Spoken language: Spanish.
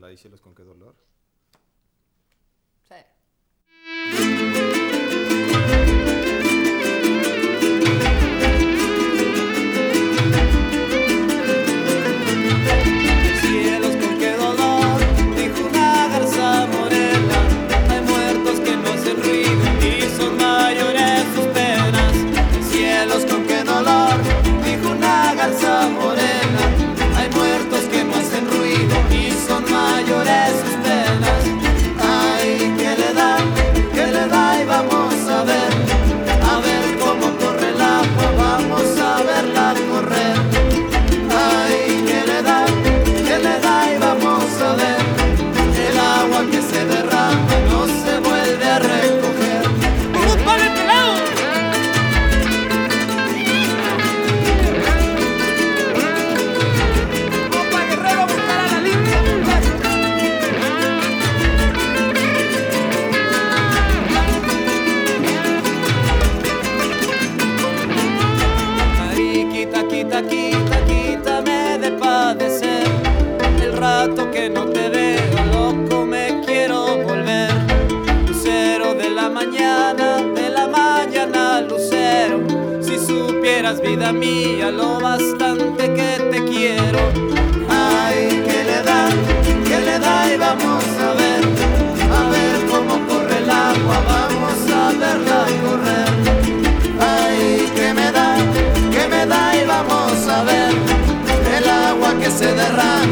la de Cielos con qué dolor. Sí. Cielos con qué dolor, dijo una garza morena. Hay muertos que no hacen ruido y son mayores sus penas. Cielos con qué dolor, dijo una garza morena. Hay muertos que no hacen ruido y son mayores sus penas. Ay, ¿qué le da? Y vamos a ver cómo corre el agua, vamos a verla correr. Ay, ¿qué le da? Y vamos a ver, el agua que se derrama no se vuelve a recoger. ¡Vamos para este lado! ¡Vamos para Guerrero a buscar a la limpia! Quítame de padecer. El rato que no te veo, loco, me quiero volver. Lucero de la mañana, lucero. Si supieras, vida mía, lo bastante que te quiero. Ay, ¿qué le da? Y vamos a ver cómo corre el agua, vamos a verla correr. Ay, ¿qué me da? Y vamos a ver el agua que se derrama